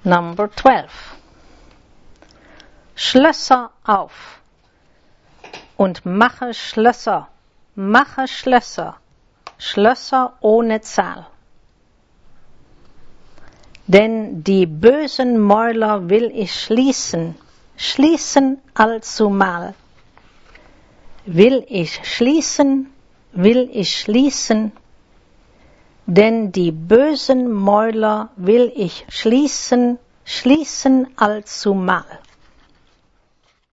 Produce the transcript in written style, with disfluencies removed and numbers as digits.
Number 12. Schlösser auf und mache Schlösser, Schlösser ohne Zahl. Denn die bösen Mäuler will ich schließen, schließen allzumal. Will ich schließen, denn die bösen Mäuler will ich schließen, schließen allzumal.